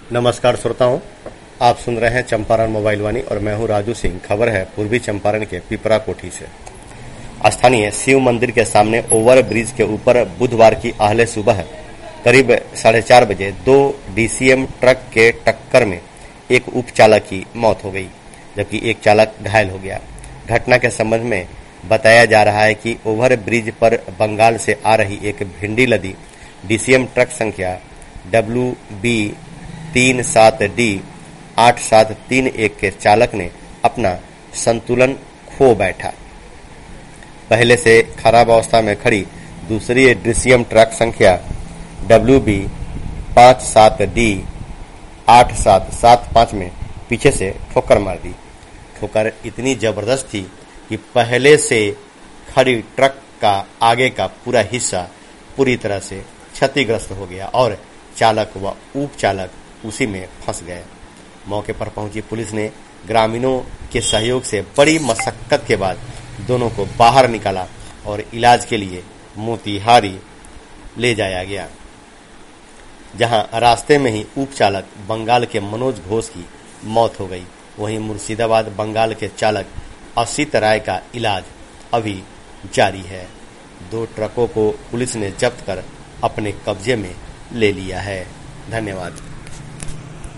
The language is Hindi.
नमस्कार श्रोताओं, आप सुन रहे हैं चंपारण मोबाइल वाणी और मैं हूं राजू सिंह। खबर है पूर्वी चंपारण के पिपरा कोठी से। स्थानीय शिव मंदिर के सामने ओवर ब्रिज के ऊपर बुधवार की आहले सुबह करीब 4:30 बजे 2 डीसीएम ट्रक के टक्कर में एक उपचालक की मौत हो गई, जबकि एक चालक घायल हो गया। घटना के संबंध में बताया जा रहा है कि ओवर ब्रिज पर बंगाल से आ रही एक भिंडी लदी डीसीएम ट्रक संख्या WB37D8731 के चालक ने अपना संतुलन खो बैठा। पहले से खराब अवस्था में खड़ी दूसरी डीसीएम ट्रक संख्या WB57D8775 में पीछे से ठोकर मार दी। ठोकर इतनी जबरदस्त थी कि पहले से खड़ी ट्रक का आगे का पूरा हिस्सा पूरी तरह से क्षतिग्रस्त हो गया और चालक व उपचालक उसी में फंस गए। मौके पर पहुंची पुलिस ने ग्रामीणों के सहयोग से बड़ी मशक्कत के बाद दोनों को बाहर निकाला और इलाज के लिए मोतिहारी ले जाया गया, जहां रास्ते में ही उपचालक बंगाल के मनोज घोष की मौत हो गई। वहीं मुर्शिदाबाद बंगाल के चालक असित राय का इलाज अभी जारी है। 2 ट्रकों को पुलिस ने जब्त कर अपने कब्जे में ले लिया है। धन्यवाद।